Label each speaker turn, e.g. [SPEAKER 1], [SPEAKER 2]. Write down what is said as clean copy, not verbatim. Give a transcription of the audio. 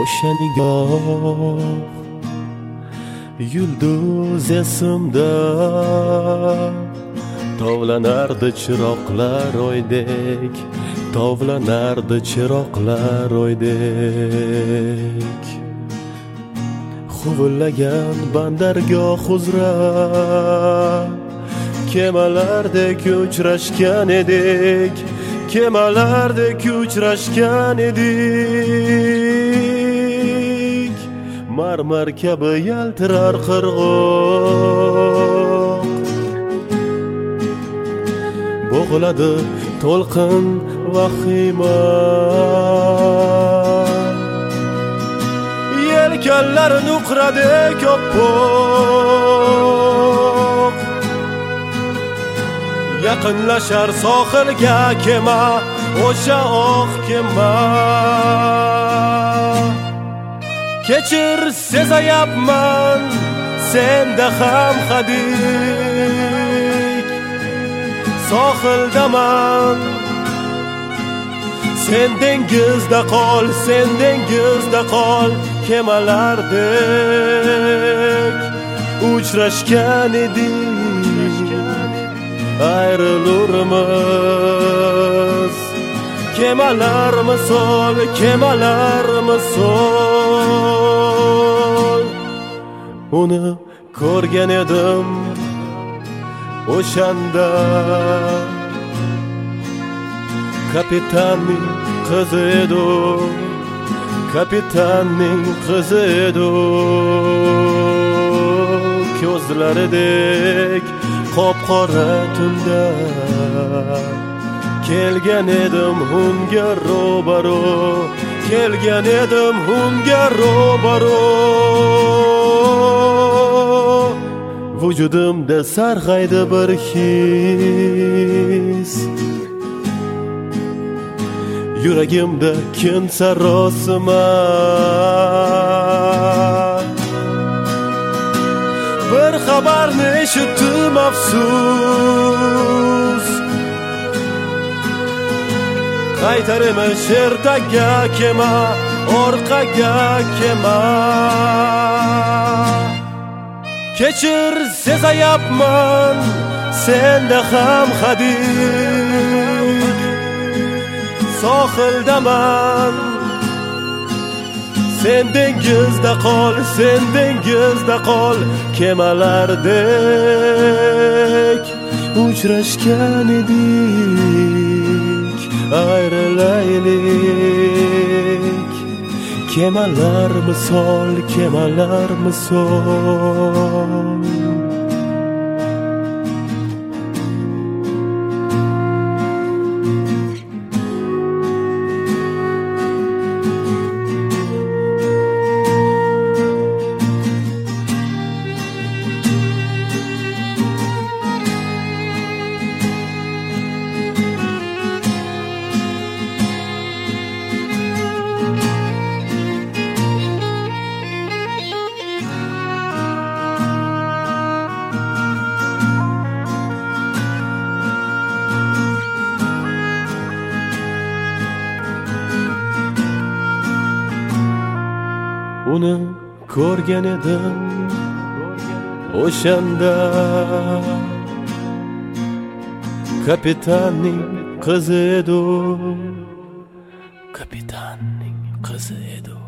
[SPEAKER 1] o'sha nigoh yulduz esimda tovlanardi chiroqlar oydek, tovlanardi chiroqlar oydek. Huvillagan bandargoh uzra kemalardek uchrashgan edik, kemalardek uchrashgan edik. Marmar kabi yaltirar qirg'oq, bo'g'iladi to'lqin vahima. Yelkanlar nuqradek oppoq, yaqinlashar sohilga kema, o'sha oq kema. Kechir, sezayapman senda ham hadik, sohildaman. Sen dengizda qol, sen dengizda qol, kemalardek uchrashgan edik. Ayrılırmız kemalar misol, kemalar misol. Uni ko'rgan edim o'shanda, kapitanning qizi edi, kapitanning qizi edi. Ko'zlaridek qop-qora tunda kelgan edim unga ro'baro, kelgan edim unga ro'baro. Vujudimda sarg'aydi bir his, yuragimda kin sarosima. Bir xabarni eshitdim afsus, qaytarimish ertaga kema, orqaga kema. Kechir, sezayapman senda ham hadik, sohildaman. Sen dengizda qol, sen dengizda qol, kemalardek uchrashgan edik. Ayrilaylik kemalar misol, kemalar misol. Uni ko'rgan edim o'shanda, kapitanning qizi edi, kapitanning qizi edi.